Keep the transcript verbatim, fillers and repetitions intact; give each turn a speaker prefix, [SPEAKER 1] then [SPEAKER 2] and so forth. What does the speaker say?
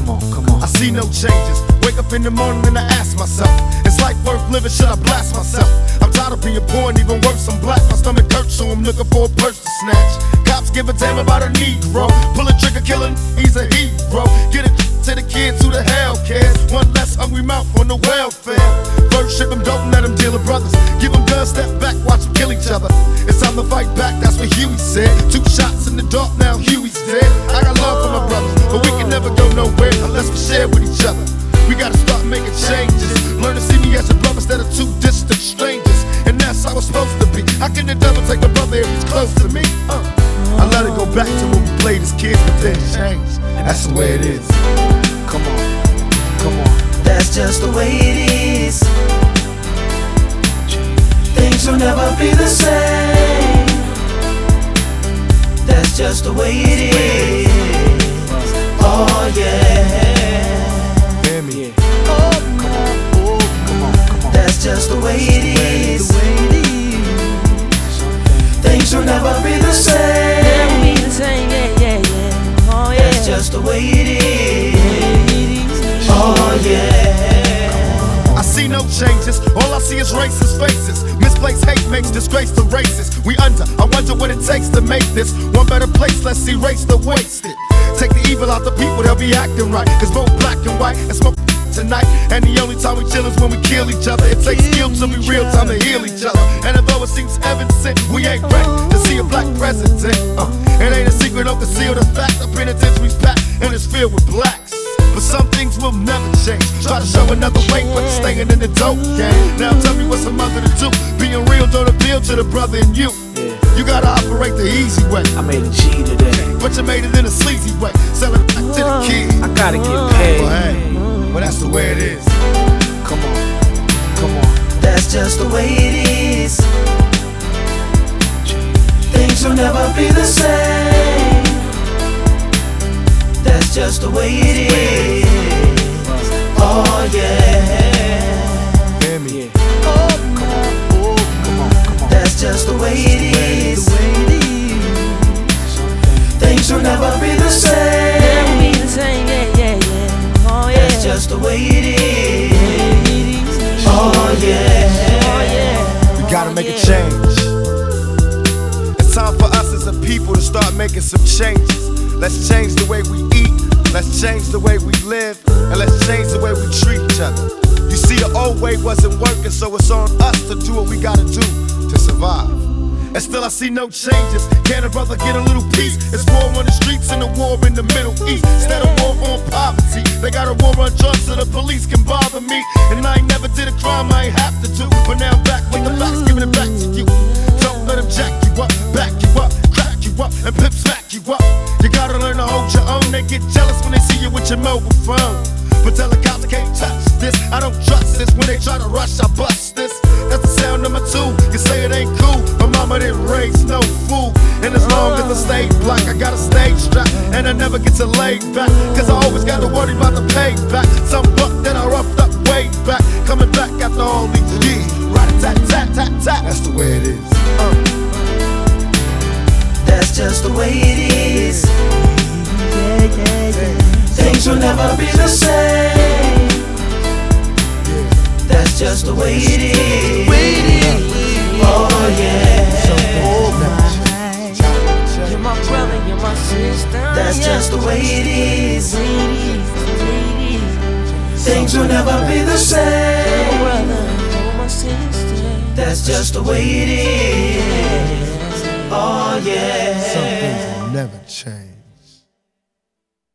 [SPEAKER 1] Come on, come on.
[SPEAKER 2] I see no changes. Wake up in the morning and I ask myself, is life worth living? Should I blast myself? I'm tired of being poor and even worse, I'm black. My stomach hurts, so I'm looking for a purse to snatch. Cops give a damn about a Negro. Pull a trigger, killing, he's a hero. Get it to the kids who the hell cares. One less hungry mouth on the welfare. First ship them, don't let them deal with brothers. Give them guns, step back, watch them kill each other. It's time to fight back, that's what Huey said. Two shots in the dark, now Huey's dead. I got love for my brothers, but we can never go nowhere unless we share with each other. We gotta start making changes. Learn to see me as a brother instead of two distant strangers. And that's how it's supposed to be. How can the devil take a brother if he's close to me? Uh. I let it go back to when we played as kids, but then it changed. That's the way it is.
[SPEAKER 1] Come on, come on.
[SPEAKER 3] That's just the way it is. Things will never be the same. That's just the way it is. Oh yeah.
[SPEAKER 2] Hear me?
[SPEAKER 1] Oh, come on, oh, come on, come on.
[SPEAKER 3] That's just the way it is. Things will never be the same.
[SPEAKER 4] Never be the same, yeah, yeah, yeah. Oh yeah.
[SPEAKER 3] That's just the way it is. Oh yeah.
[SPEAKER 2] I see no changes, all I see is racist faces. Misplaced hate makes disgrace to races. We under, I wonder what it takes to make this one better place. Let's erase the wasted. Take the evil out the people, they'll be acting right. Cause both black and white and smoke tonight. And the only time we chill is when we kill each other. It takes skill to be real time to heal each other. And although it seems heaven sent, we ain't ready to see a black president. uh, It ain't a secret, don't conceal the fact. The penitentiary's packed and it's filled with blacks. But some things will never change. Try to show another way, but you're staying in the dope game. Now tell me what's a mother to do. Being real don't appeal to the brother in you. You gotta operate the easy way.
[SPEAKER 1] I made a G today,
[SPEAKER 2] but you made it in a sleazy way. Sell it back to the kids.
[SPEAKER 1] I gotta get paid.
[SPEAKER 2] Well, hey, well that's the way it is.
[SPEAKER 1] Come on, come on.
[SPEAKER 3] That's just the way it is. Things will never be the same. That's just the way it is. Oh yeah.
[SPEAKER 2] Hear me?
[SPEAKER 1] Oh, come on, oh, come on, come on.
[SPEAKER 3] That's just the way it is. Things will never be the same.
[SPEAKER 4] Never be the same, yeah, yeah, yeah. Oh yeah.
[SPEAKER 3] That's just the way it is. Oh yeah.
[SPEAKER 4] Oh yeah.
[SPEAKER 2] We gotta make a change. It's time for us as a people to start making some changes. Let's change the way we eat, let's change the way we live, and let's change the way we treat each other. You see, the old way wasn't working, so it's on us to do what we gotta do to survive. And still I see no changes. Can a brother get a little peace? It's war on the streets and a war in the Middle East. Instead of war on poverty, they got a war on drugs so the police can bother me. And I ain't never did a crime I ain't have to do, but now I'm back with the facts, giving it back to you. Don't let them jack you up, back you up, crack you up, and pimp smack you up. You gotta learn to hold your own. They get jealous when they see you with your mobile phone. But tell the cops I can't touch this. I don't trust this. When they try to rush, I bust this. That's the sound number two. You say it ain't cool. My mama didn't raise no fool. And as long as I stay black, I got a stage strap. And I never get to lay back. Cause I always gotta worry about the payback. Some buck that I roughed up way back. Coming back after all these years. Rat-a-tat-tat-tat-tat. That's the way it is. Uh.
[SPEAKER 3] That's just the way it is.
[SPEAKER 4] Yeah, yeah, yeah.
[SPEAKER 3] Things will never be the same. That's just the way it is. Oh yeah.
[SPEAKER 4] You're my brother, you're my sister.
[SPEAKER 3] That's
[SPEAKER 4] yeah.
[SPEAKER 3] just the way it is.
[SPEAKER 4] Ladies, ladies.
[SPEAKER 3] Things will never be the
[SPEAKER 4] You're my
[SPEAKER 3] same.
[SPEAKER 4] brother, you're my sister.
[SPEAKER 3] That's just the way it is. Oh yeah.
[SPEAKER 2] Some things will never change.